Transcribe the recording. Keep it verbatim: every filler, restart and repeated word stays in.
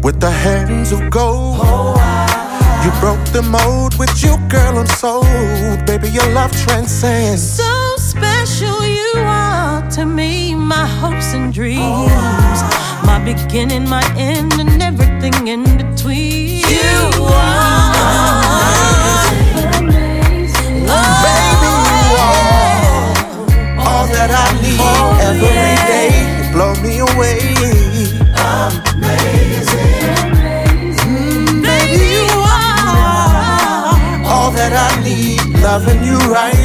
with the hands of gold. You broke the mold with you, girl, I'm sold. Baby, your love transcends. So special you are to me, my hopes and dreams, my beginning, my end, and everything in between. You are amazing. Oh, baby, you are all that I need oh, every yeah. day. You blow me away. Amazing. Mm, baby, you are all that I need. Loving you right